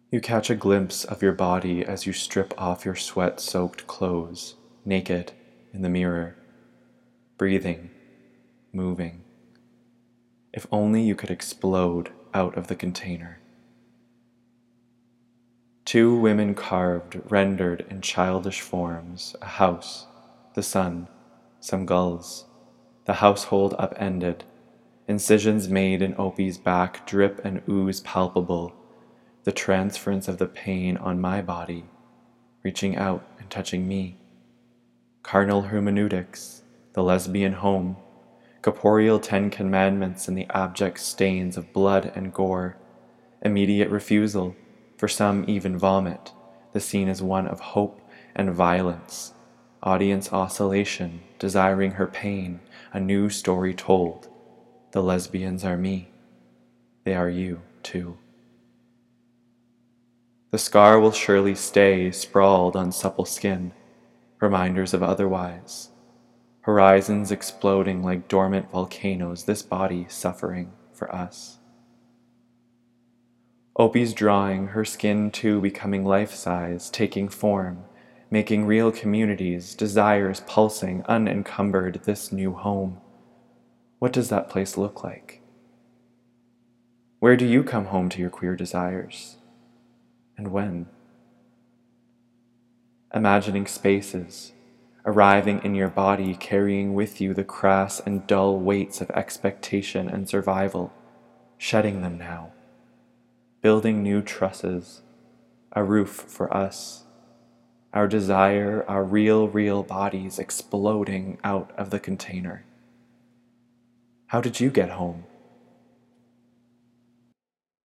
You catch a glimpse of your body as you strip off your sweat-soaked clothes, naked in the mirror, breathing, moving. If only you could explode out of the container. Two women carved, rendered in childish forms, a house, the sun, some gulls, the household upended, incisions made in Opie's back, drip and ooze palpable, the transference of the pain on my body, reaching out and touching me. Carnal hermeneutics, the lesbian home, corporeal 10 commandments and the abject stains of blood and gore, immediate refusal, for some even vomit. The scene is one of hope and violence, audience oscillation, desiring her pain, a new story told. The lesbians are me. They are you, too. The scar will surely stay sprawled on supple skin, reminders of otherwise. Horizons exploding like dormant volcanoes, this body suffering for us. Opie's drawing, her skin too becoming life-size, taking form, making real communities, desires pulsing, unencumbered, this new home. What does that place look like? Where do you come home to your queer desires? And when? Imagining spaces, arriving in your body, carrying with you the crass and dull weights of expectation and survival, shedding them now, building new trusses, a roof for us, our desire, our real bodies exploding out of the container. How did you get home?